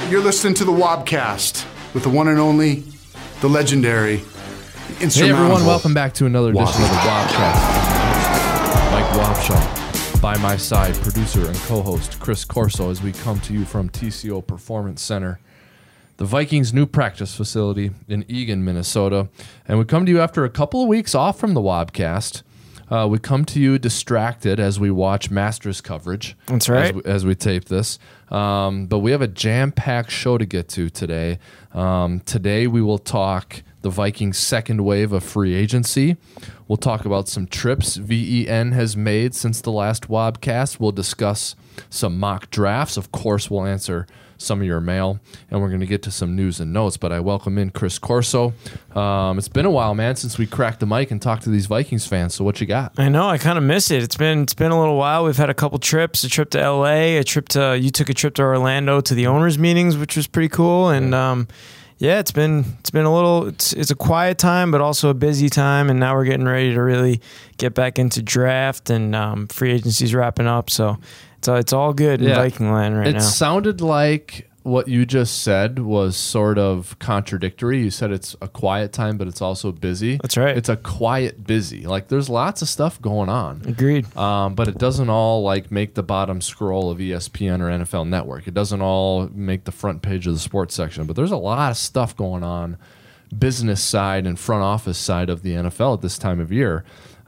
You're listening to the Wobcast with the one and only, the legendary, the insurmountable. Hey everyone, welcome back to another edition of the Wobcast. Mike Wobshaw, by my side, producer and co-host Chris Corso, as we come to you from TCO Performance Center, the Vikings' new practice facility in Eagan, Minnesota. And we come to you after a couple of weeks off from the Wobcast. We come to you distracted as we watch Masters coverage. That's right. As we tape this. But we have a jam-packed show to get to today. Today we will talk the Vikings' second wave of free agency. We'll talk about some trips VEN has made since the last Wobcast. We'll discuss some mock drafts. Of course, we'll answer some of your mail, and we're going to get to some news and notes, but I welcome in Chris Corso. It's been a while, man, since we cracked the mic and talked to these Vikings fans, so what you got? I know, I kind of miss it. It's been a little while. We've had a couple trips, a trip to LA, you took a trip to Orlando to the owners' meetings, which was pretty cool, and it's been a little, it's a quiet time, but also a busy time, and now we're getting ready to really get back into draft, and free agency's wrapping up, so it's all good in Viking land right now. It sounded like what you just said was sort of contradictory. You said it's a quiet time, but it's also busy. That's right. It's a quiet busy. Like, there's lots of stuff going on. Agreed. But it doesn't all like make the bottom scroll of ESPN or NFL Network. It doesn't all make the front page of the sports section. But there's a lot of stuff going on, business side and front office side of the NFL at this time of year.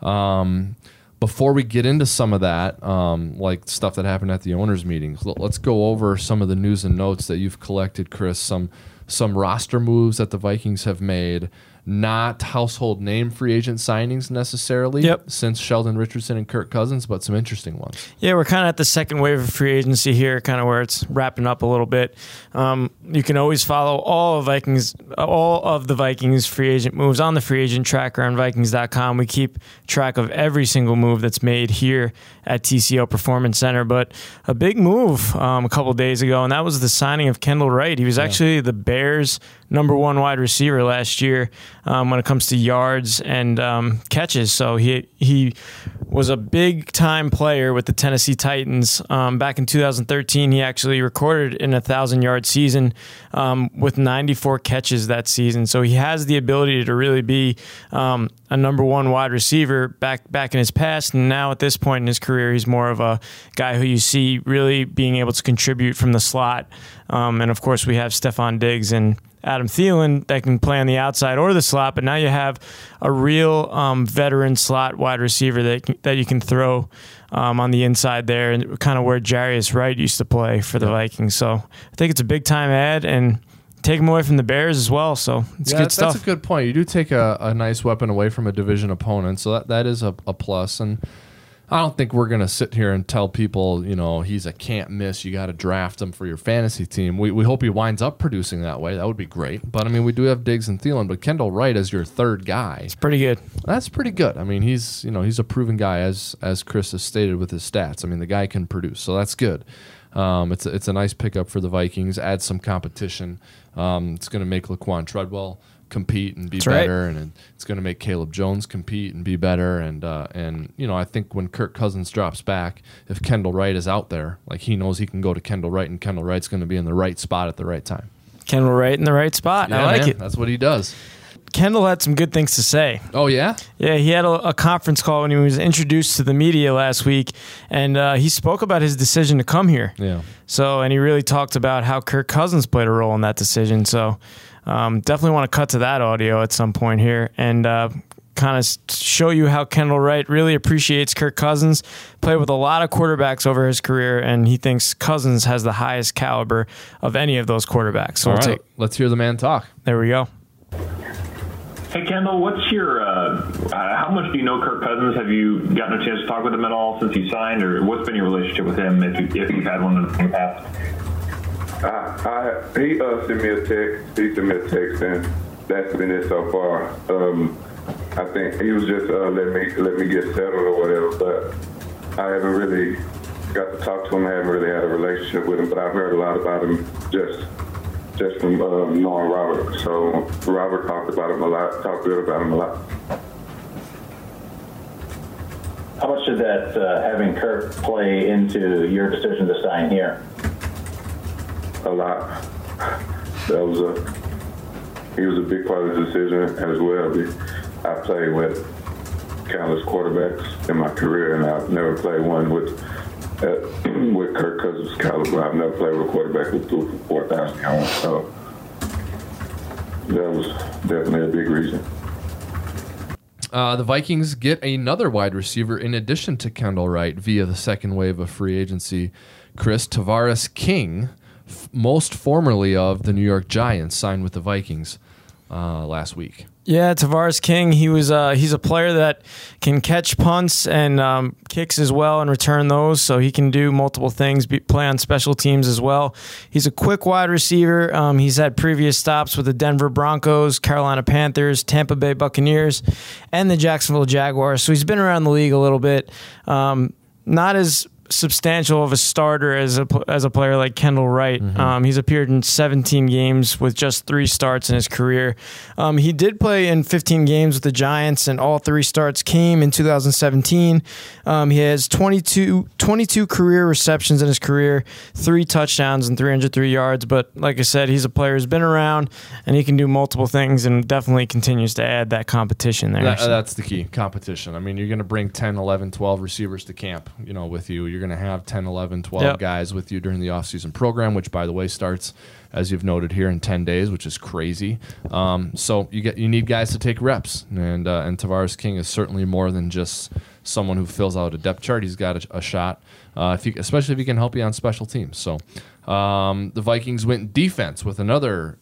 Before we get into some of that, like stuff that happened at the owners' meetings, let's go over some of the news and notes that you've collected, Chris. Some roster moves that the Vikings have made, not household name free agent signings necessarily since Sheldon Richardson and Kirk Cousins, but some interesting ones. Yeah, we're kind of at the second wave of free agency here, kind of where it's wrapping up a little bit. You can always follow all of the Vikings free agent moves on the free agent tracker on Vikings.com. We keep track of every single move that's made here at TCO Performance Center. But a big move a couple days ago, and that was the signing of Kendall Wright. He was actually the Bears' number one wide receiver last year when it comes to yards and catches. So he was a big-time player with the Tennessee Titans. Back in 2013, he actually recorded an 1,000-yard season with 94 catches that season. So he has the ability to really be a number one wide receiver back in his past, and now at this point in his career, he's more of a guy who you see really being able to contribute from the slot. And of course, we have Stephon Diggs and Adam Thielen that can play on the outside or the slot, but now you have a real veteran slot wide receiver that you can throw on the inside there, and kind of where Jarius Wright used to play for the Vikings. So I think it's a big time add, and take him away from the Bears as well, so it's good stuff. That's a good point. You do take a nice weapon away from a division opponent, so that is a plus. And I don't think we're going to sit here and tell people, he's a can't miss, you got to draft him for your fantasy team. We hope he winds up producing that way. That would be great. But, we do have Diggs and Thielen, but Kendall Wright as your third guy. It's pretty good. That's pretty good. He's a proven guy, as Chris has stated with his stats. The guy can produce, so that's good. It's a nice pickup for the Vikings, add some competition. It's going to make Laquan Treadwell compete and be better, and it's going to make Caleb Jones compete and be better. And I think when Kirk Cousins drops back, if Kendall Wright is out there, like, he knows he can go to Kendall Wright, and Kendall Wright's going to be in the right spot at the right time. Kendall Wright in the right spot. Yeah, I like it. That's what he does. Kendall had some good things to say. Oh, yeah? Yeah, he had a conference call when he was introduced to the media last week, and he spoke about his decision to come here. Yeah. And he really talked about how Kirk Cousins played a role in that decision. So definitely want to cut to that audio at some point here and kind of show you how Kendall Wright really appreciates Kirk Cousins, played with a lot of quarterbacks over his career, and he thinks Cousins has the highest caliber of any of those quarterbacks. So let's hear the man talk. There we go. Hey, Kendall, what's your, how much do you know Kirk Cousins? Have you gotten a chance to talk with him at all since he signed, or what's been your relationship with him if you've had one in the past? He sent me a text. He sent me a text, and that's been it so far. I think he was just let me get settled or whatever, but I haven't really got to talk to him. I haven't really had a relationship with him, but I've heard a lot about him just from knowing Robert. So Robert talked good about him a lot. How much did that having Kirk play into your decision to sign here? A lot. he was a big part of the decision as well. I played with countless quarterbacks in my career, and I've never played one with Kirk Cousins' caliber. I've never played with a quarterback who threw for 4,000 yards. So that was definitely a big reason. The Vikings get another wide receiver in addition to Kendall Wright via the second wave of free agency. Chris, Tavares King, most formerly of the New York Giants, signed with the Vikings last week. Yeah, Tavares King, he's a player that can catch punts and kicks as well and return those, so he can do multiple things, play on special teams as well. He's a quick wide receiver. He's had previous stops with the Denver Broncos, Carolina Panthers, Tampa Bay Buccaneers, and the Jacksonville Jaguars, so he's been around the league a little bit. Not as substantial of a starter as a player like Kendall Wright. Mm-hmm. He's appeared in 17 games with just 3 starts in his career. He did play in 15 games with the Giants, and all 3 starts came in 2017. He has 22 career receptions in his career, 3 touchdowns and 303 yards. But like I said, he's a player who's been around, and he can do multiple things and definitely continues to add that competition there. That's the key, competition. I mean, you're going to bring 10, 11, 12 receivers to camp, with you. You're going to have 10, 11, 12 guys with you during the offseason program, which, by the way, starts, as you've noted here, in 10 days, which is crazy. So you need guys to take reps, and Tavares King is certainly more than just someone who fills out a depth chart. He's got a shot, especially if he can help you on special teams. So the Vikings went defense with another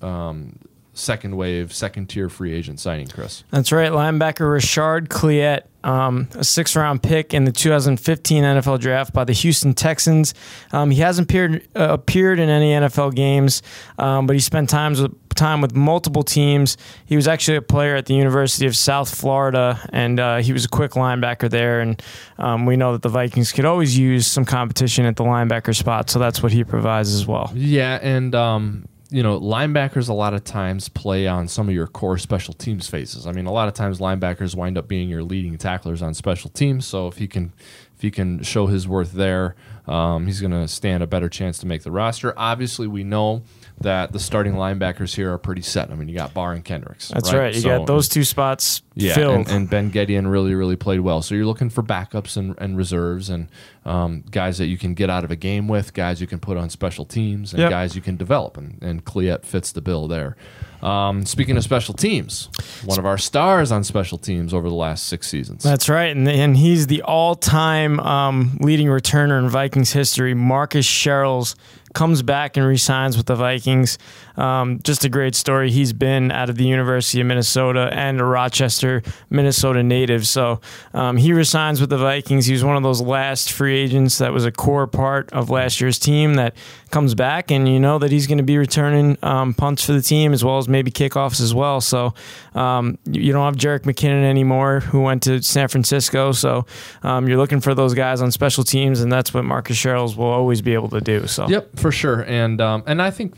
second-tier free agent signing, Chris. That's right. Linebacker Rashard Cliett, a 6th-round pick in the 2015 NFL Draft by the Houston Texans. He hasn't appeared in any NFL games, but he spent time with multiple teams. He was actually a player at the University of South Florida, and he was a quick linebacker there. And we know that the Vikings could always use some competition at the linebacker spot, so that's what he provides as well. Yeah, and linebackers a lot of times play on some of your core special teams phases. I mean, a lot of times linebackers wind up being your leading tacklers on special teams. So if he can show his worth there, he's going to stand a better chance to make the roster. Obviously, we know that the starting linebackers here are pretty set. I mean, you got Barr and Kendricks. That's right. You got those 2 spots filled. And Ben Gedeon really, really played well. So you're looking for backups and reserves and guys that you can get out of a game with, guys you can put on special teams, and guys you can develop. And Cliett fits the bill there. Speaking of special teams, one of our stars on special teams over the last 6 seasons. That's right. And he's the all-time leading returner in Vikings history. Marcus Sherels comes back and re-signs with the Vikings. Just a great story. He's been out of the University of Minnesota and a Rochester, Minnesota native. So he re-signs with the Vikings. He was one of those last free agents that was a core part of last year's team that comes back, and you know that he's going to be returning punts for the team as well as maybe kickoffs as well. So you don't have Jerick McKinnon anymore, who went to San Francisco. So you're looking for those guys on special teams, and that's what Marcus Sherels will always be able to do. So yep, for sure. And I think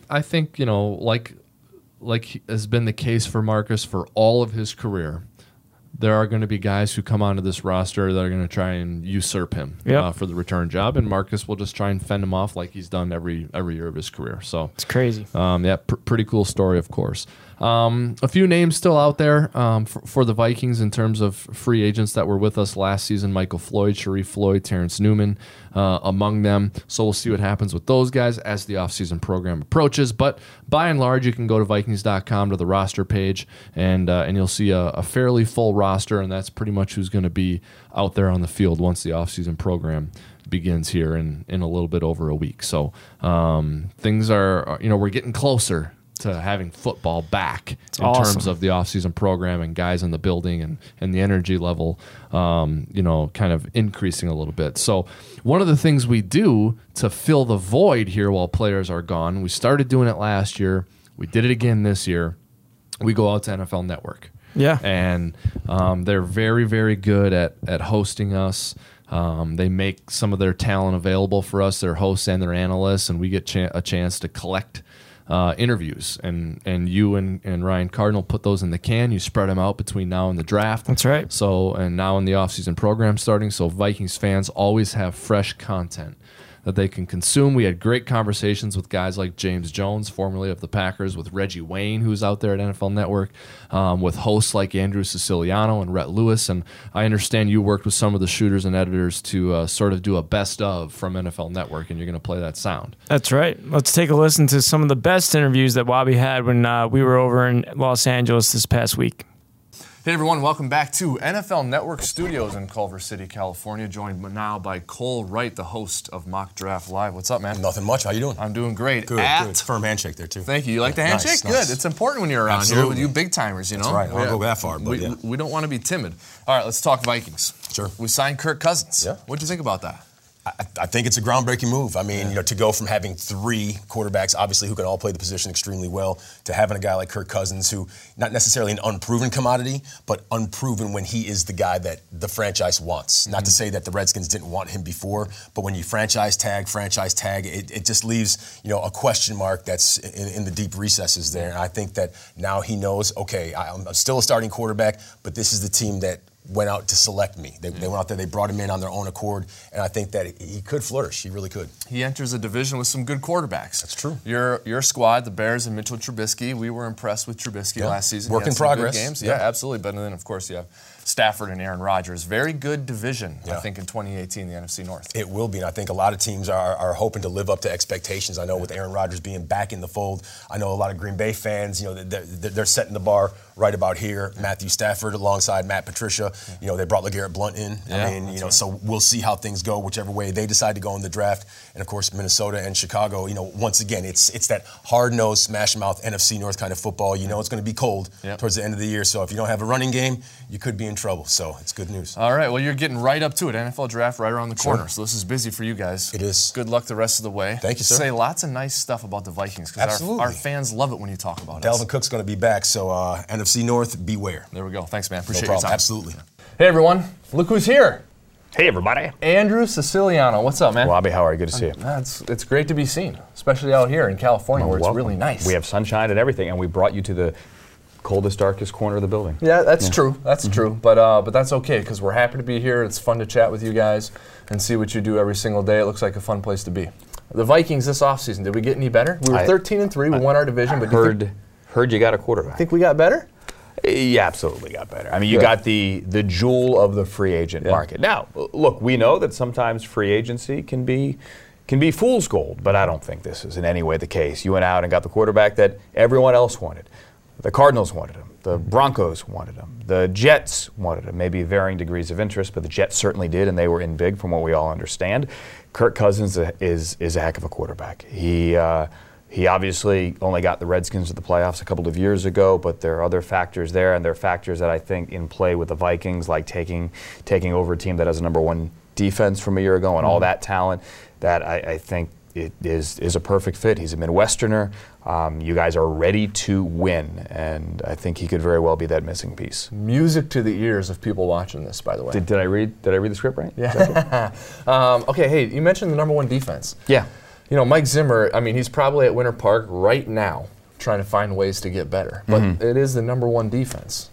like has been the case for Marcus for all of his career, there are going to be guys who come onto this roster that are going to try and usurp him for the return job, and Marcus will just try and fend him off like he's done every year of his career. So it's crazy. Pretty cool story, of course. A few names still out there for the Vikings in terms of free agents that were with us last season: Michael Floyd, Sharif Floyd, Terrence Newman among them. So we'll see what happens with those guys as the offseason program approaches. But by and large, you can go to Vikings.com to the roster page, and you'll see a fairly full roster, and that's pretty much who's going to be out there on the field once the offseason program begins here in a little bit over a week. So things are, we're getting closer to having football back in terms of the offseason program and guys in the building and the energy level, kind of increasing a little bit. So one of the things we do to fill the void here while players are gone, we started doing it last year. We did it again this year. We go out to NFL Network. Yeah. And they're very, very good at hosting us. They make some of their talent available for us, their hosts and their analysts, and we get a chance to collect interviews, and you and Ryan Cardinal put those in the can. You spread them out between now and the draft. That's right. So, and now in the offseason program starting, so Vikings fans always have fresh content that they can consume. We had great conversations with guys like James Jones, formerly of the Packers, with Reggie Wayne, who's out there at NFL Network, with hosts like Andrew Siciliano and Rhett Lewis. And I understand you worked with some of the shooters and editors to sort of do a best of from NFL Network, and you're going to play that sound. That's right. Let's take a listen to some of the best interviews that Wabi had when we were over in Los Angeles this past week. Hey everyone, welcome back to NFL Network Studios in Culver City, California, joined now by Cole Wright, the host of Mock Draft Live. What's up, man? Nothing much. How you doing? I'm doing great. Good, good. Firm handshake there, too. Thank you. You like the handshake? Nice. Good. It's important when you're around here with you big timers, you know? That's right. I don't go that far, but we don't want to be timid. All right, let's talk Vikings. Sure. We signed Kirk Cousins. Yeah. What'd you think about that? I think it's a groundbreaking move. I mean, to go from having 3 quarterbacks, obviously, who can all play the position extremely well, to having a guy like Kirk Cousins, who not necessarily an unproven commodity, but unproven when he is the guy that the franchise wants. Not to say that the Redskins didn't want him before, but when you franchise tag, it just leaves a question mark that's in the deep recesses there. And I think that now he knows, okay, I'm still a starting quarterback, but this is the team that went out to select me. They went out there, they brought him in on their own accord, and I think that he could flourish. He really could. He enters a division with some good quarterbacks. That's true. Your squad, the Bears and Mitchell Trubisky, we were impressed with Trubisky last season. Work in progress. Good games. Yeah, absolutely. But then, of course, you have Stafford and Aaron Rodgers. Very good division, I think, in 2018, the NFC North. It will be, and I think a lot of teams are hoping to live up to expectations. I know with Aaron Rodgers being back in the fold, I know a lot of Green Bay fans, they're setting the bar right about here. Matthew Stafford alongside Matt Patricia. They brought LeGarrette Blount in. So we'll see how things go, whichever way they decide to go in the draft. And, of course, Minnesota and Chicago, once again, it's that hard-nosed, smash-mouth NFC North kind of football. It's going to be cold towards the end of the year. So if you don't have a running game, you could be in trouble. So it's good news. All right. Well, you're getting right up to it. NFL draft right around the corner. So this is busy for you guys. It is. Good luck the rest of the way. Thank you, sir. Say lots of nice stuff about the Vikings because our fans love it when you talk about Dalvin Cook's going to be back. So NFC North, beware. There we go. Thanks, man. Appreciate your time. Absolutely. Hey, everyone. Look who's here. Hey, everybody. Andrew Siciliano. What's up, man? Wabi, how are you? Good to see you. It's great to be seen, especially out here in California where it's really nice. We have sunshine and everything, and we brought you to the coldest, darkest corner of the building. Yeah, that's true. That's true. But that's okay because we're happy to be here. It's fun to chat with you guys and see what you do every single day. It looks like a fun place to be. The Vikings this offseason, did we get any better? We were 13-3. We won our division. But heard you got a quarterback. Think we got better? You absolutely got better. I mean, you got the jewel of the free agent market. Now, look, we know that sometimes free agency can be fool's gold, but I don't think this is in any way the case. You went out and got the quarterback that everyone else wanted. The Cardinals wanted him. The Broncos wanted him. The Jets wanted him. Maybe varying degrees of interest, but the Jets certainly did, and they were in big from what we all understand. Kirk Cousins is a heck of a quarterback. He obviously only got the Redskins to the playoffs a couple of years ago, but there are other factors there, and there are factors that I think in play with the Vikings, like taking over a team that has a #1 defense from a year ago and all that talent, that I think it is a perfect fit. He's a Midwesterner. You guys are ready to win, and I think he could very well be that missing piece. Music to the ears of people watching this, by the way. Did I read the script right? Yeah. Okay, hey, you mentioned the #1 defense. Yeah. Mike Zimmer, I mean, he's probably at Winter Park right now trying to find ways to get better. But it is the #1 defense.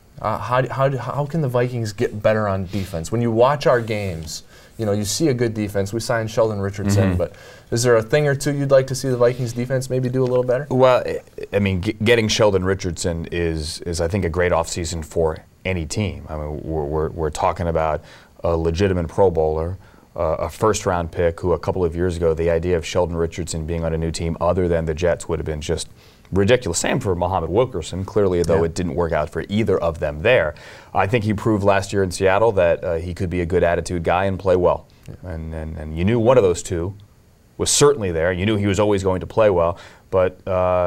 How can the Vikings get better on defense? When you watch our games, you see a good defense. We signed Sheldon Richardson, but is there a thing or two you'd like to see the Vikings defense maybe do a little better? Well, I mean, getting Sheldon Richardson is I think a great offseason for any team. I mean, we're talking about a legitimate Pro Bowler, a first-round pick who a couple of years ago, the idea of Sheldon Richardson being on a new team other than the Jets would have been just ridiculous. Same for Muhammad Wilkerson, clearly, though it didn't work out for either of them there. I think he proved last year in Seattle that he could be a good attitude guy and play well. Yeah. And you knew one of those two was certainly there. You knew he was always going to play well. But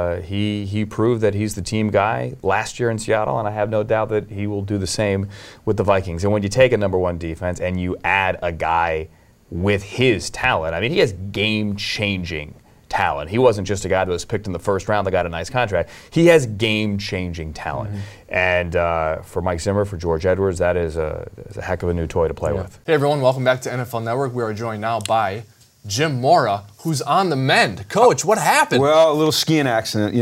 he proved that he's the team guy last year in Seattle, and I have no doubt that he will do the same with the Vikings. And when you take a #1 defense and you add a guy with his talent, I mean, he has game-changing talent. He wasn't just a guy that was picked in the first round that got a nice contract. He has game-changing talent. And for Mike Zimmer, for George Edwards, that is a heck of a new toy to play with. Hey, everyone. Welcome back to NFL Network. We are joined now by Jim Mora, who's on the mend. Coach, what happened? Well, a little skiing accident.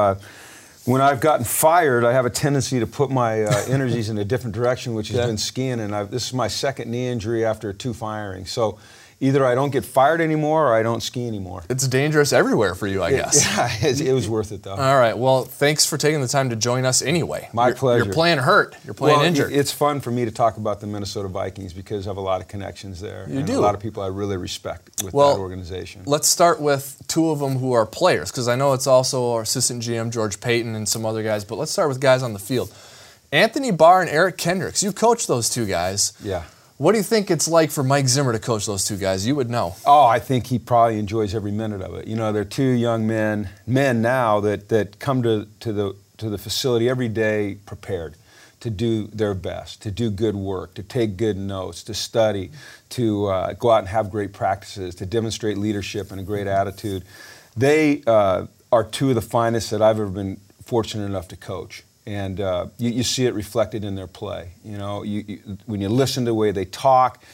When I've gotten fired, I have a tendency to put my energies in a different direction, which has been skiing. And this is my second knee injury after 2 firings. So either I don't get fired anymore or I don't ski anymore. It's dangerous everywhere for you, I guess. Yeah, it was worth it, though. All right. Well, thanks for taking the time to join us anyway. My pleasure. You're playing hurt. You're playing injured. It's fun for me to talk about the Minnesota Vikings because I have a lot of connections there. You do. A lot of people I really respect with that organization. Let's start with two of them who are players, because I know it's also our assistant GM, George Payton, and some other guys, but let's start with guys on the field. Anthony Barr and Eric Kendricks. You coached those two guys. Yeah. What do you think it's like for Mike Zimmer to coach those two guys? You would know. Oh, I think he probably enjoys every minute of it. You know, they're two young men now that come to the facility every day prepared to do their best, to do good work, to take good notes, to study, to go out and have great practices, to demonstrate leadership and a great attitude. They are two of the finest that I've ever been fortunate enough to coach. And you see it reflected in their play. You know, when you listen to the way they talk,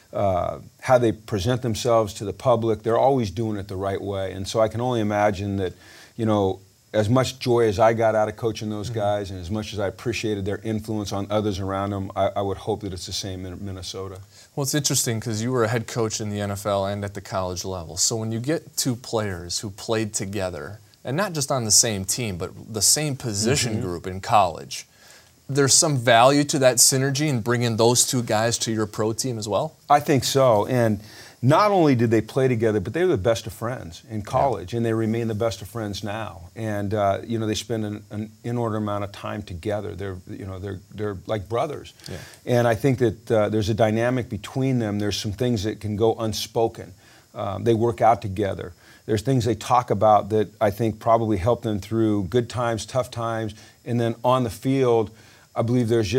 how they present themselves to the public, they're always doing it the right way. And so I can only imagine that, you know, as much joy as I got out of coaching those guys and as much as I appreciated their influence on others around them, I would hope that it's the same in Minnesota. Well, it's interesting because you were a head coach in the NFL and at the college level. So when you get two players who played together, and not just on the same team, but the same position group in college, there's some value to that synergy in bringing those two guys to your pro team as well? I think so. And not only did they play together, but they were the best of friends in college, and they remain the best of friends now. And you know, they spend an inordinate amount of time together. They're like brothers. Yeah. And I think that there's a dynamic between them. There's some things that can go unspoken. They work out together. There's things they talk about that I think probably help them through good times, tough times, and then on the field, I believe there's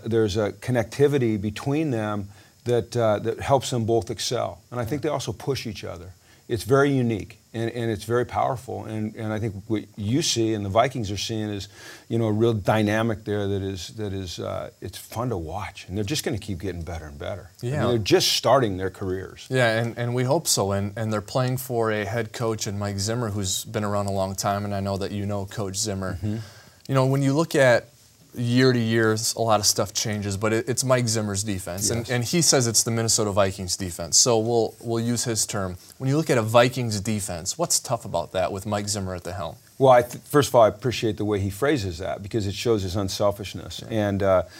a connectivity between them that helps them both excel. And I think they also push each other. It's very unique and it's very powerful. And I think what you see and the Vikings are seeing is, you know, a real dynamic there that is it's fun to watch. And they're just going to keep getting better and better. Yeah. I mean, they're just starting their careers. Yeah, and we hope so. And they're playing for a head coach in Mike Zimmer, who's been around a long time, and I know that you know Coach Zimmer. You know, when you look at year to year, a lot of stuff changes, but it's Mike Zimmer's defense, yes. and he says it's the Minnesota Vikings defense. So we'll use his term. When you look at a Vikings defense, what's tough about that with Mike Zimmer at the helm? Well, first of all, I appreciate the way he phrases that because it shows his unselfishness, and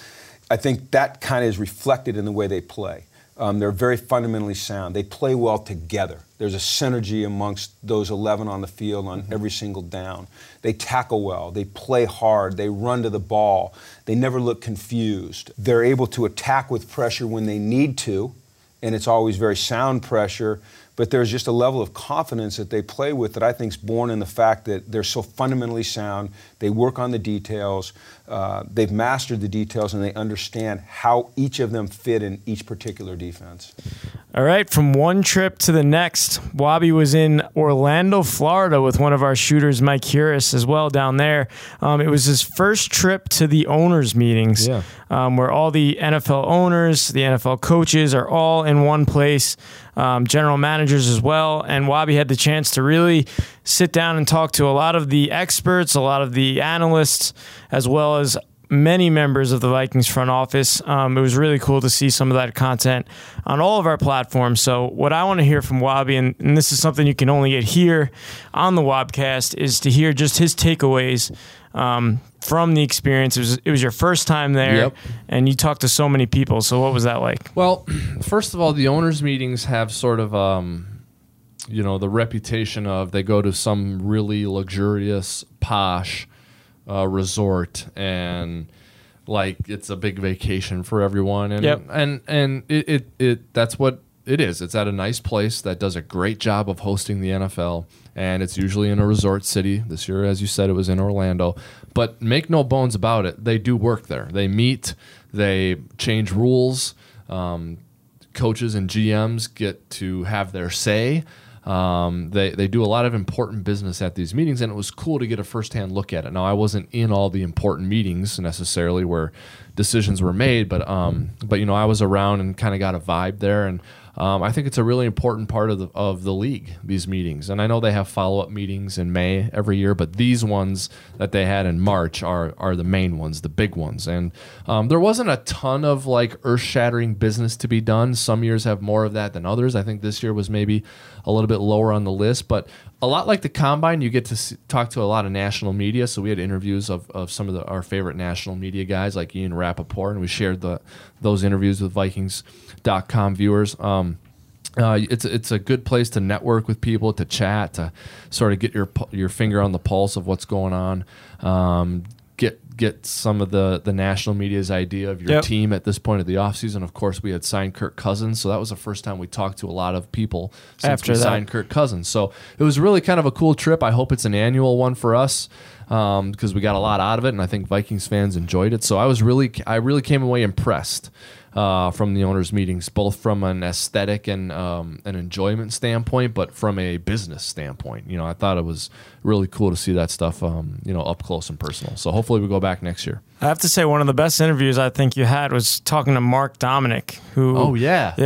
I think that kind of is reflected in the way they play. They're very fundamentally sound. They play well together. There's a synergy amongst those 11 on the field on every single down. They tackle well. They play hard. They run to the ball. They never look confused. They're able to attack with pressure when they need to, and it's always very sound pressure. But there's just a level of confidence that they play with that I think is born in the fact that they're so fundamentally sound. They work on the details. They've mastered the details, and they understand how each of them fit in each particular defense. All right, from one trip to the next, Wabi was in Orlando, Florida with one of our shooters, Mike Huris, as well down there. It was his first trip to the owners' meetings, where all the NFL owners, the NFL coaches are all in one place, general managers as well. And Wabi had the chance to really sit down and talk to a lot of the experts, a lot of the analysts, as well as many members of the Vikings front office. It was really cool to see some of that content on all of our platforms. So what I want to hear from Wabi, and this is something you can only get here on the Wobcast, is to hear just his takeaways from the experience. It was your first time there, and you talked to so many people. So what was that like? Well, first of all, the owners' meetings have sort of, the reputation of they go to some really luxurious, posh resort, and like it's a big vacation for everyone, and it that's what it is. It's at a nice place that does a great job of hosting the NFL, and it's usually in a resort city. This year, as you said, it was in Orlando. But make no bones about it, they do work there. They meet, they change rules. Coaches and GMs get to have their say. They do a lot of important business at these meetings, and it was cool to get a firsthand look at it. Now, I wasn't in all the important meetings necessarily where decisions were made, but I was around and kind of got a vibe there. And I think it's a really important part of the league, these meetings. And I know they have follow-up meetings in May every year, but these ones that they had in March are the main ones, the big ones. And there wasn't a ton of like earth-shattering business to be done. Some years have more of that than others. I think this year was maybe a little bit lower on the list, but a lot like the Combine, you get to talk to a lot of national media. So we had interviews of some of our favorite national media guys like Ian Rappaport, and we shared those interviews with Vikings.com viewers. It's a good place to network with people, to chat, to sort of get your finger on the pulse of what's going on. Get some of the national media's idea of your team at this point of the offseason. Of course, we had signed Kirk Cousins, so that was the first time we talked to a lot of people since we signed Kirk Cousins. So it was really kind of a cool trip. I hope it's an annual one for us because we got a lot out of it, and I think Vikings fans enjoyed it. So I really came away impressed from the owners' meetings, both from an aesthetic and an enjoyment standpoint, but from a business standpoint. I thought it was really cool to see that stuff, up close and personal. So hopefully we go back next year. I have to say, one of the best interviews I think you had was talking to Mark Dominic, who. Oh yeah.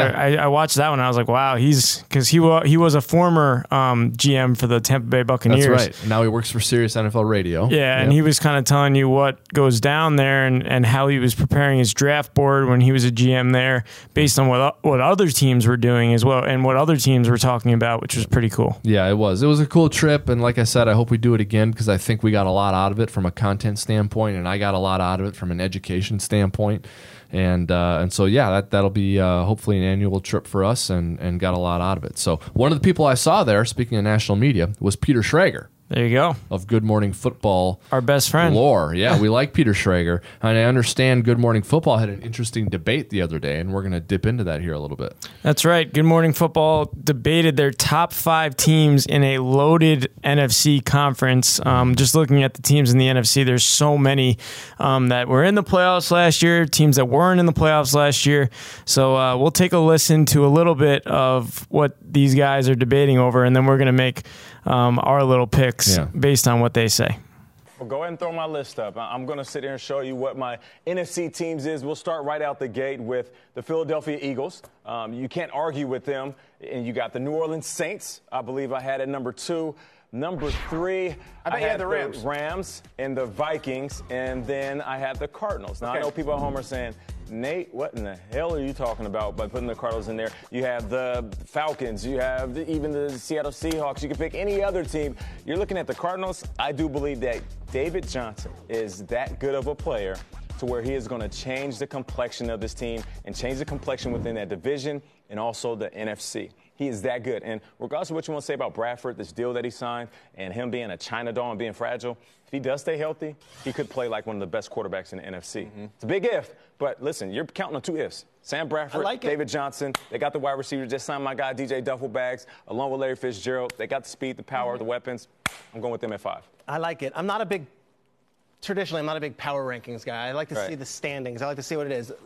I watched that one. And I was like, wow, because he was a former GM for the Tampa Bay Buccaneers. That's right. And now he works for Sirius NFL Radio. Yeah, and he was kind of telling you what goes down there and how he was preparing his draft board when he was a GM there, based on what other teams were doing as well, and what other teams were talking about, which was pretty cool. Yeah, it was. It was a cool trip, and like I said, I hope we do it again because I think we got a lot out of it from a content standpoint, and I got a lot out of it from an education standpoint. And so, that'll be hopefully an annual trip for us and got a lot out of it. So one of the people I saw there, speaking of national media, was Peter Schrager. There you go. Of Good Morning Football. Our best friend. Lore. Yeah, we like Peter Schrager. And I understand Good Morning Football had an interesting debate the other day, and we're going to dip into that here a little bit. That's right. Good Morning Football debated their top 5 teams in a loaded NFC conference. Just looking at the teams in the NFC, there's so many that were in the playoffs last year, teams that weren't in the playoffs last year. So we'll take a listen to a little bit of what these guys are debating over, and then we're going to make our little picks based on what they say. Well, go ahead and throw my list up. I'm going to sit here and show you what my NFC teams is. We'll start right out the gate with the Philadelphia Eagles. You can't argue with them. And you got the New Orleans Saints. I believe I had at number 2. Number 3, I had the Rams and the Vikings, and then I had the Cardinals. Now, I know people at home are saying, Nate, what in the hell are you talking about by putting the Cardinals in there? You have the Falcons. You have even the Seattle Seahawks. You can pick any other team. You're looking at the Cardinals. I do believe that David Johnson is that good of a player to where he is going to change the complexion of this team and change the complexion within that division and also the NFC. He is that good. And regardless of what you want to say about Bradford, this deal that he signed, and him being a China doll and being fragile, if he does stay healthy, he could play like one of the best quarterbacks in the NFC. It's a big if, but listen, you're counting on 2 ifs. Sam Bradford, David Johnson. They got the wide receiver. Just signed my guy, DJ Duffelbags, along with Larry Fitzgerald. They got the speed, the power, the weapons. I'm going with them at 5. I like it. Traditionally, I'm not a big power rankings guy. I like to see the standings. I like to see what it is.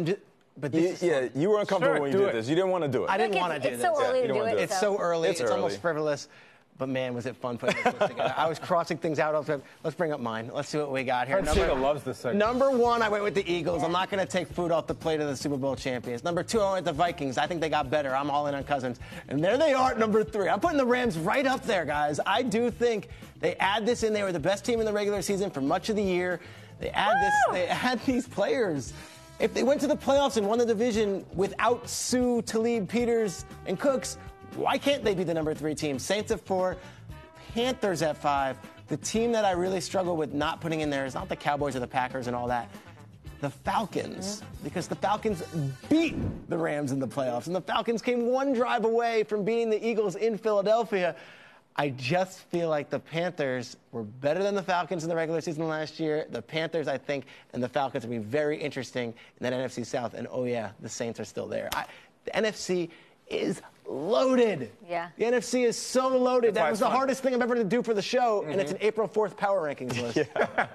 But you were uncomfortable when you did this. You didn't want to do it. I didn't want to do this. It's so early to do it. It's so early. It's early. Almost frivolous. But, man, was it fun putting this list together. I was crossing things out. Let's bring up mine. Let's see what we got here. Loves this segment. Number 1, I went with the Eagles. I'm not going to take food off the plate of the Super Bowl champions. Number 2, I went with the Vikings. I think they got better. I'm all in on Cousins. And there they are at number 3. I'm putting the Rams right up there, guys. I do think they add this in. They were the best team in the regular season for much of the year. They add these players. If they went to the playoffs and won the division without Sue, Talib, Peters, and Cooks, why can't they be the number 3 team? Saints at 4, Panthers at 5. The team that I really struggle with not putting in there is not the Cowboys or the Packers and all that. The Falcons, because the Falcons beat the Rams in the playoffs, and the Falcons came 1 drive away from beating the Eagles in Philadelphia. I just feel like the Panthers were better than the Falcons in the regular season last year. The Panthers, I think, and the Falcons will be very interesting in that NFC South. And, the Saints are still there. The NFC is loaded. Yeah. The NFC is so loaded. That was the hardest thing I've ever to do for the show, and it's an April 4th power rankings list.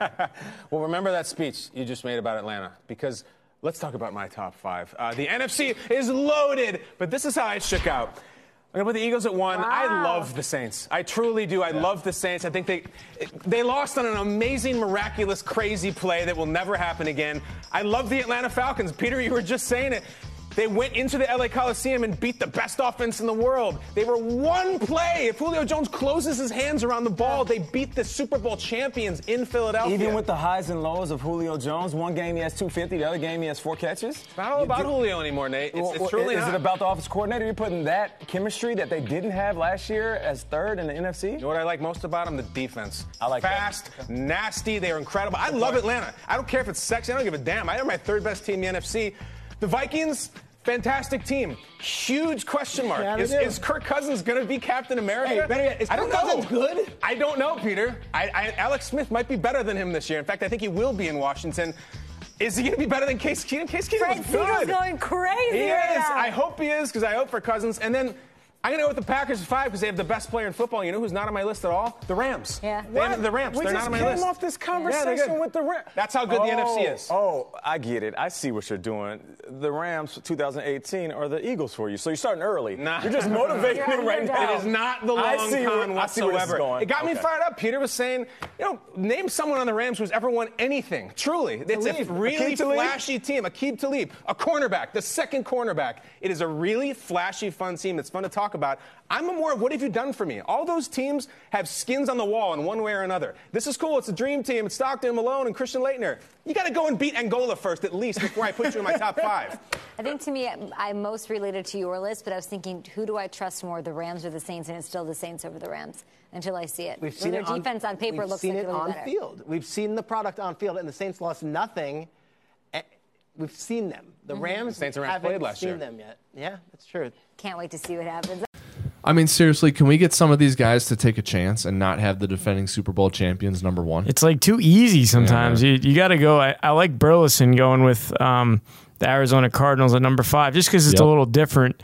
Well, remember that speech you just made about Atlanta, because let's talk about my top 5. The NFC is loaded, but this is how it shook out. I'm going to put the Eagles at 1. Wow. I love the Saints. I truly do. I love the Saints. I think they lost on an amazing, miraculous, crazy play that will never happen again. I love the Atlanta Falcons. Peter, you were just saying it. They went into the LA Coliseum and beat the best offense in the world. They were one play. If Julio Jones closes his hands around the ball, they beat the Super Bowl champions in Philadelphia. Even with the highs and lows of Julio Jones, one game he has 250, the other game he has 4 catches. It's not all about Julio anymore, Nate. It's truly Is not. it about the offensive coordinator? You're putting that chemistry that they didn't have last year as third in the NFC? You know what I like most about them? The defense. I like fast, nasty. They are incredible. I love Atlanta. I don't care if it's sexy. I don't give a damn. They're my third best team in the NFC. The Vikings. Fantastic team. Huge question mark. Yeah, is Kirk Cousins going to be Captain America? Hey, better yet, is Kirk Cousins good? I don't know, Peter. Alex Smith might be better than him this year. In fact, I think he will be in Washington. Is he going to be better than Case Keenum? Case Keenum Fred was Siegel's good. going crazy. He right is. now. I hope he is because I hope for Cousins. And then I'm going to go with the Packers at 5 because they have the best player in football. You know who's not on my list at all? The Rams. Yeah. The Rams. We They're just not on my came list. off this Yeah, they're conversation good. with the Rams. That's how good the NFC is. Oh, I get it. I see what you're doing. The Rams 2018 are the Eagles for you. So you're starting early. Nah. You're just motivating You're them right now. It is not the long I see con where this is whatsoever. going. It got me Okay. fired up. Peter was saying, name someone on the Rams who's ever won anything. Truly. It's a really Aqib Talib? flashy team. Aqib Talib, a cornerback, the second cornerback. It is a really flashy, fun team. It's fun to talk about. I'm more of what have you done for me? All those teams have skins on the wall in one way or another. This is cool. It's a dream team. It's Stockton, Malone, and Christian Laettner. You got to go and beat Angola first, at least, before I put you in my top 5. I think to me, I most related to your list, but I was thinking, who do I trust more, the Rams or the Saints? And it's still the Saints over the Rams until I see it. We've seen Their it on, defense on paper we've looks seen like it it'll be on better. field. We've seen the product on field, and the Saints lost nothing. We've seen them. The Rams Saints and Rams haven't played last seen year. them yet. Yeah, that's true. Can't wait to see what happens. I mean, seriously, can we get some of these guys to take a chance and not have the defending Super Bowl champions number 1? It's like too easy sometimes. You got to go. I like Burleson going with the Arizona Cardinals at number 5, just because it's a little different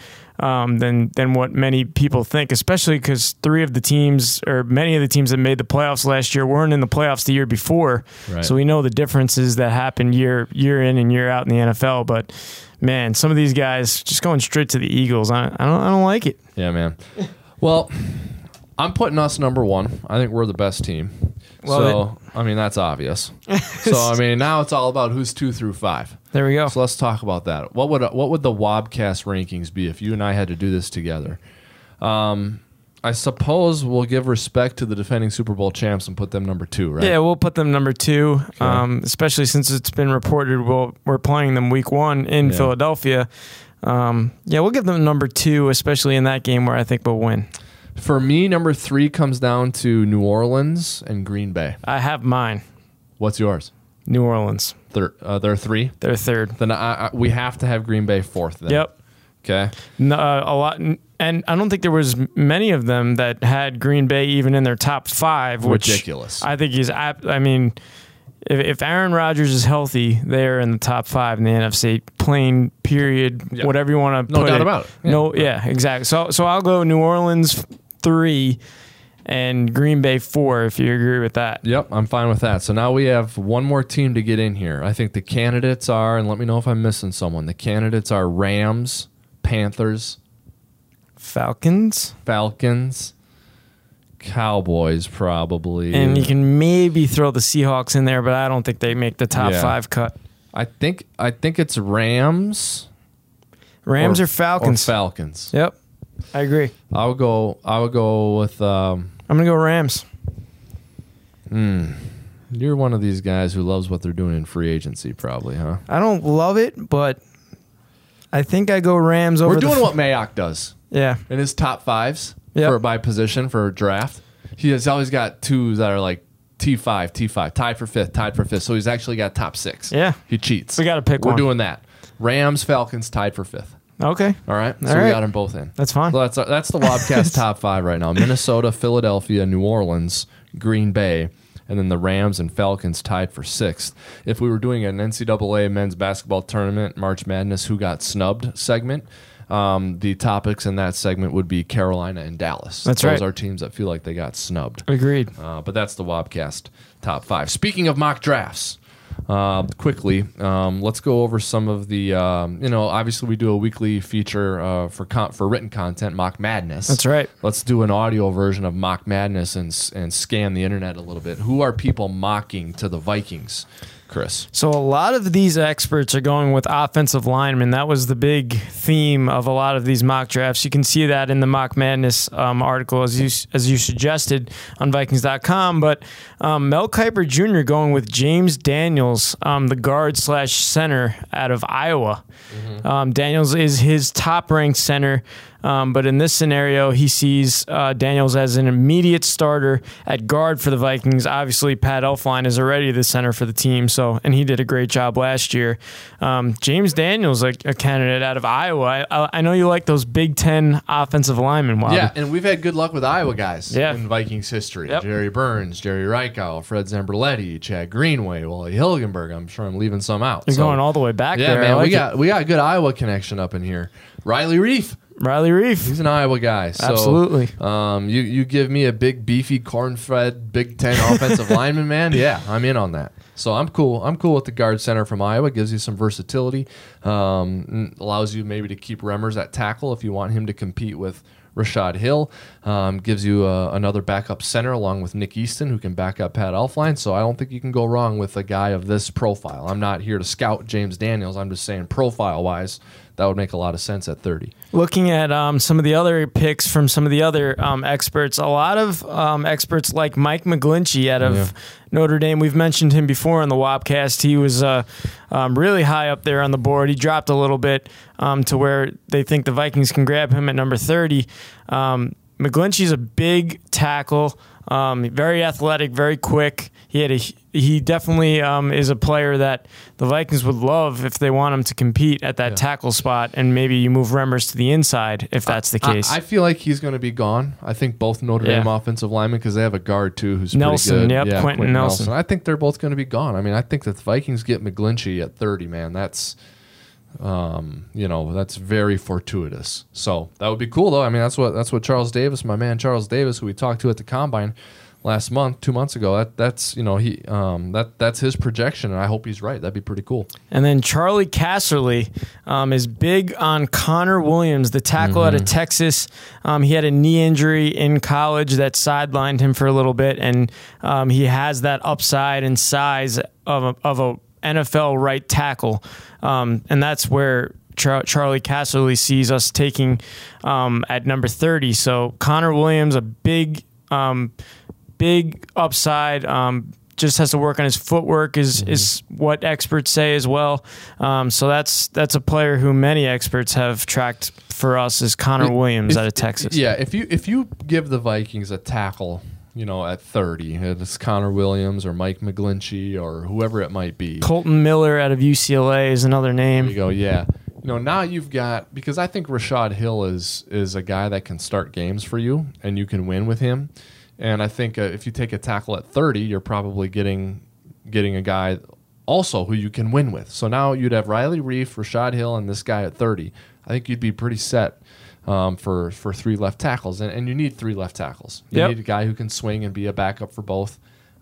than what many people think, especially because many of the teams that made the playoffs last year weren't in the playoffs the year before. Right. So we know the differences that happen year in and year out in the NFL. But man, some of these guys just going straight to the Eagles. I don't like it. Yeah, man. Well, I'm putting us number 1. I think we're the best team. Well, I mean, that's obvious. So, I mean, now it's all about who's 2 through 5. There we go. So let's talk about that. What would the Wobcast rankings be if you and I had to do this together? I suppose we'll give respect to the defending Super Bowl champs and put them number 2, right? Yeah, we'll put them number 2, especially since it's been reported we're playing them week 1 in Philadelphia. We'll give them number 2, especially in that game where I think we'll win. For me, number 3 comes down to New Orleans and Green Bay. I have mine. What's yours? New Orleans. They're 3? They're 3rd. Then we have to have Green Bay 4th then. Yep. Okay. A lot, and I don't think there was many of them that had Green Bay even in their top 5. Which ridiculous. I think I mean, if Aaron Rodgers is healthy, they're in the top 5 in the NFC. Plain, period, whatever you want to put it. No doubt about it. Yeah, exactly. So I'll go New Orleans 3 and Green Bay 4 if you agree with that. Yep, I'm fine with that. So now we have one more team to get in here. I think the candidates are, and let me know if I'm missing someone, the candidates are Rams, Panthers, Falcons, Cowboys probably. and you can maybe throw the Seahawks in there, but I don't think they make the top 5 cut. I think it's Rams or Falcons. Or Falcons. Yep, I agree. I would go with. I'm gonna go Rams. You're one of these guys who loves what they're doing in free agency, probably, huh? I don't love it, but I think I go Rams over. We're doing what Mayock does. Yeah, in his top 5s Yep. by position for draft, he has always got 2s that are like T5, tied for 5th. So he's actually got top 6. Yeah, he cheats. We got to pick one. We're doing that. Rams, Falcons, tied for 5th. Okay. All right. So All we right. got them both in. That's fine. So that's the Wobcast top 5 right now. Minnesota, Philadelphia, New Orleans, Green Bay, and then the Rams and Falcons tied for 6th. If we were doing an NCAA men's basketball tournament, March Madness, who got snubbed segment, the topics in that segment would be Carolina and Dallas. That's right. Those are teams that feel like they got snubbed. Agreed. But that's the Wobcast top 5. Speaking of mock drafts, quickly, let's go over some of the. Obviously we do a weekly feature for written content, Mock Madness. That's right. Let's do an audio version of Mock Madness and scan the internet a little bit. Who are people mocking to the Vikings Chris? So a lot of these experts are going with offensive linemen. That was the big theme of a lot of these mock drafts. You can see that in the Mock Madness article, as you suggested on Vikings.com. But Mel Kiper Jr. going with James Daniels, the guard/center out of Iowa. Daniels is his top-ranked center. But in this scenario, he sees Daniels as an immediate starter at guard for the Vikings. Obviously, Pat Elflein is already the center for the team, and he did a great job last year. James Daniels, a candidate out of Iowa. I know you like those Big Ten offensive linemen, Wilder. Yeah, and we've had good luck with Iowa guys in Vikings history. Yep. Jerry Burns, Jerry Reichow, Fred Zamberletti, Chad Greenway, Wally Hilgenberg. I'm sure I'm leaving some out. You're going all the way back there. Yeah, man, we got a good Iowa connection up in here. Riley Reif. He's an Iowa guy. So, absolutely. You give me a big, beefy, corn-fed Big Ten offensive lineman, man. Yeah, I'm in on that. So I'm cool. I'm cool with the guard center from Iowa. Gives you some versatility. Allows you maybe to keep Remmers at tackle if you want him to compete with Rashad Hill. Gives you another backup center along with Nick Easton, who can back up Pat Elflein. So I don't think you can go wrong with a guy of this profile. I'm not here to scout James Daniels. I'm just saying profile-wise, that would make a lot of sense at 30. Looking at some of the other picks from some of the other experts, a lot of experts like Mike McGlinchey out of Notre Dame. We've mentioned him before on the Wobcast. He was really high up there on the board. He dropped a little bit to where they think the Vikings can grab him at number 30. McGlinchey's a big tackle, very athletic, very quick. He definitely is a player that the Vikings would love if they want him to compete at that tackle spot, and maybe you move Remmers to the inside if that's the case. I feel like he's going to be gone. I think both Notre Dame offensive linemen, because they have a guard too who's Nelson, pretty good. Quentin Nelson. I think they're both going to be gone. I mean, I think that the Vikings get McGlinchey at 30, man. That's that's very fortuitous. So that would be cool, though. I mean, that's what Charles Davis, my man Charles Davis, who we talked to at the Combine last month, 2 months ago. That's his projection, and I hope he's right. That'd be pretty cool. And then Charlie Casserly is big on Connor Williams, the tackle out of Texas. He had a knee injury in college that sidelined him for a little bit, and he has that upside and size of a NFL right tackle, and that's where Charlie Casserly sees us taking at number 30. So Connor Williams, a big upside, just has to work on his footwork is what experts say as well. So that's a player who many experts have tracked for us is Connor Williams out of Texas. Yeah, if you give the Vikings a tackle, at 30, it's Connor Williams or Mike McGlinchey or whoever it might be. Colton Miller out of UCLA is another name. There you go, yeah. Now you've got, because I think Rashad Hill is a guy that can start games for you and you can win with him. And I think if you take a tackle at 30, you're probably getting a guy also who you can win with. So now you'd have Riley Reif, Rashad Hill, and this guy at 30. I think you'd be pretty set for 3 left tackles. And you need 3 left tackles. You need a guy who can swing and be a backup for both.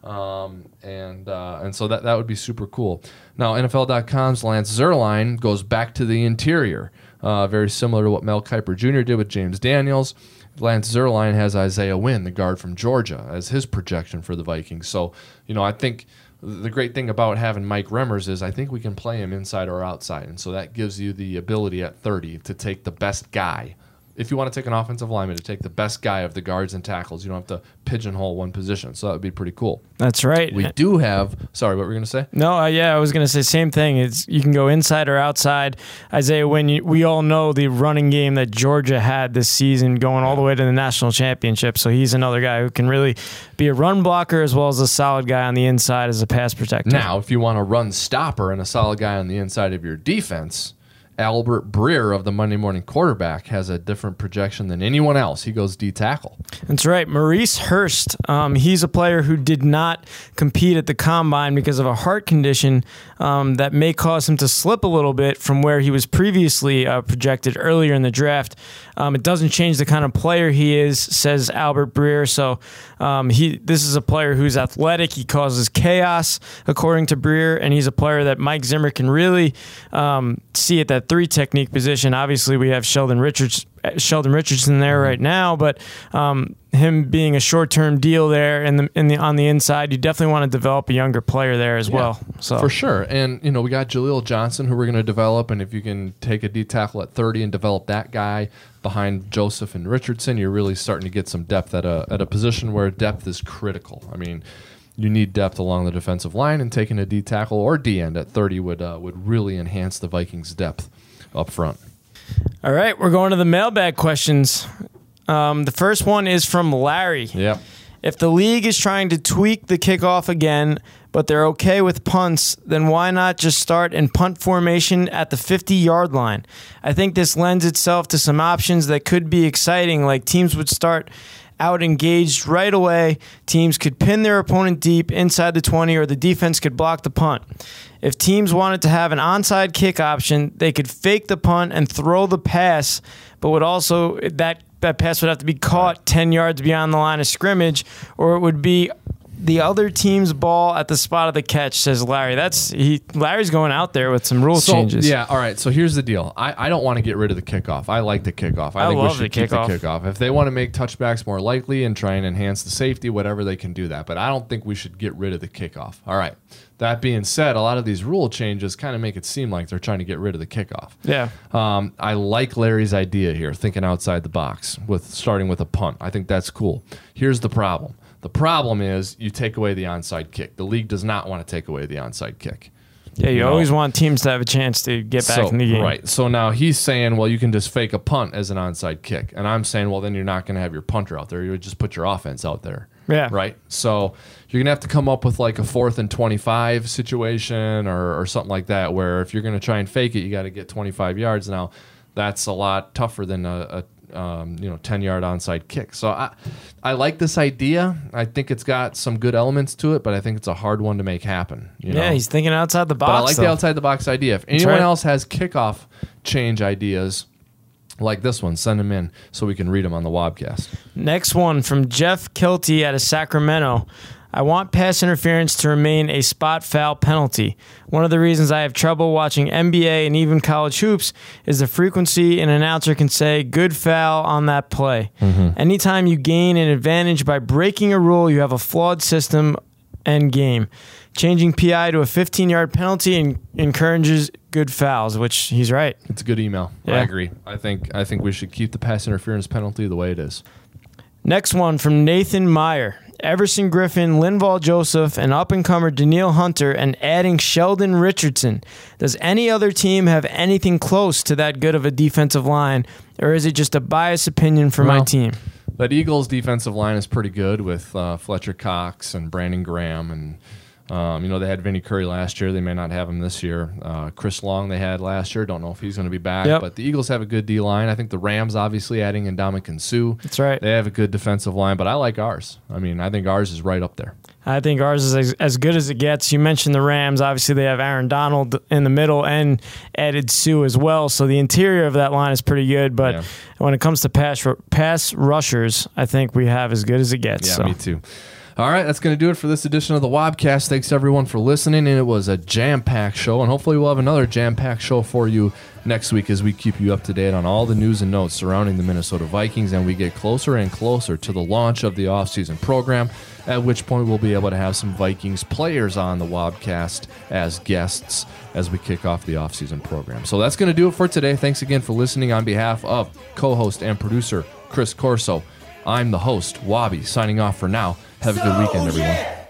And so that would be super cool. Now, NFL.com's Lance Zierlein goes back to the interior, very similar to what Mel Kiper Jr. did with James Daniels. Lance Zierlein has Isaiah Wynn, the guard from Georgia, as his projection for the Vikings. So, I think the great thing about having Mike Remmers is I think we can play him inside or outside. And so that gives you the ability at 30 to take the best guy. If you want to take an offensive lineman, to take the best guy of the guards and tackles, you don't have to pigeonhole one position. So that would be pretty cool. That's right. We do have. Sorry, what were you going to say? No, I was going to say same thing. You can go inside or outside. Isaiah Wynn, we all know the running game that Georgia had this season, going all the way to the national championship. So he's another guy who can really be a run blocker as well as a solid guy on the inside as a pass protector. Now, if you want a run stopper and a solid guy on the inside of your defense, Albert Breer of the Monday Morning Quarterback has a different projection than anyone else. He goes D tackle. That's right. Maurice Hurst, he's a player who did not compete at the Combine because of a heart condition that may cause him to slip a little bit from where he was previously projected earlier in the draft. It doesn't change the kind of player he is, says Albert Breer. So this is a player who's athletic. He causes chaos, according to Breer, and he's a player that Mike Zimmer can really see at that 3 technique position. Obviously, we have Sheldon Sheldon Richardson there right now, but him being a short-term deal there on the inside, you definitely want to develop a younger player there as well. So for sure. And we got Jaleel Johnson, who we're going to develop, and if you can take a D tackle at 30 and develop that guy behind Joseph and Richardson, you're really starting to get some depth at a position where depth is critical. I mean, you need depth along the defensive line, and taking a D tackle or D end at 30 would really enhance the Vikings' depth up front. All right, we're going to the mailbag questions. The first one is from Larry. Yep. If the league is trying to tweak the kickoff again, but they're okay with punts, then why not just start in punt formation at the 50-yard line? I think this lends itself to some options that could be exciting, like teams would start out engaged right away. Teams could pin their opponent deep inside the 20, or the defense could block the punt. If teams wanted to have an onside kick option, they could fake the punt and throw the pass, but would also that pass would have to be caught 10 yards beyond the line of scrimmage, or it would be the other team's ball at the spot of the catch, says Larry. Larry's going out there with some rule changes. Yeah, all right. So here's the deal. I don't want to get rid of the kickoff. I like the kickoff. I think we should keep the kickoff. If they want to make touchbacks more likely and try and enhance the safety, whatever, they can do that. But I don't think we should get rid of the kickoff. All right. That being said, a lot of these rule changes kind of make it seem like they're trying to get rid of the kickoff. Yeah. I like Larry's idea here, thinking outside the box, with starting with a punt. I think that's cool. Here's the problem. The problem is you take away the onside kick. The league does not want to take away the onside kick. Yeah, you always want teams to have a chance to get back in the game. Right. So now he's saying, well, you can just fake a punt as an onside kick. And I'm saying, well, then you're not going to have your punter out there. You would just put your offense out there. Yeah. Right? So you're going to have to come up with like a 4th and 25 situation or something like that, where if you're going to try and fake it, you got to get 25 yards. Now, that's a lot tougher than a 10-yard onside kick. So I like this idea. I think it's got some good elements to it, but I think it's a hard one to make happen. Yeah, he's thinking outside the box. But I like the outside the box idea. If anyone else has kickoff change ideas like this one, send them in so we can read them on the Wobcast. Next one from Jeff Kilty out of Sacramento. I want pass interference to remain a spot foul penalty. One of the reasons I have trouble watching NBA and even college hoops is the frequency an announcer can say, good foul on that play. Mm-hmm. Anytime you gain an advantage by breaking a rule, you have a flawed system and game. Changing PI to a 15-yard penalty encourages good fouls, which he's right. It's a good email. Yeah. I agree. I think we should keep the pass interference penalty the way it is. Next one from Nathan Meyer. Everson Griffin, Linval Joseph, and up-and-comer Danielle Hunter, and adding Sheldon Richardson. Does any other team have anything close to that good of a defensive line, or is it just a biased opinion for my team? That Eagles defensive line is pretty good with Fletcher Cox and Brandon Graham, and they had Vinny Curry last year. They may not have him this year. Chris Long they had last year. Don't know if he's going to be back. Yep. But the Eagles have a good D-line. I think the Rams obviously adding Ndamukong Suh. That's right. They have a good defensive line, but I like ours. I think ours is right up there. I think ours is as good as it gets. You mentioned the Rams. Obviously, they have Aaron Donald in the middle and added Suh as well. So the interior of that line is pretty good. But when it comes to pass rushers, I think we have as good as it gets. Yeah, me too. All right, that's going to do it for this edition of the Wobcast. Thanks, everyone, for listening. And it was a jam-packed show, and hopefully we'll have another jam-packed show for you next week as we keep you up to date on all the news and notes surrounding the Minnesota Vikings, and we get closer and closer to the launch of the offseason program, at which point we'll be able to have some Vikings players on the Wobcast as guests as we kick off the offseason program. So that's going to do it for today. Thanks again for listening. On behalf of co-host and producer Chris Corso, I'm the host, Wobby, signing off for now. Have a good weekend, everyone.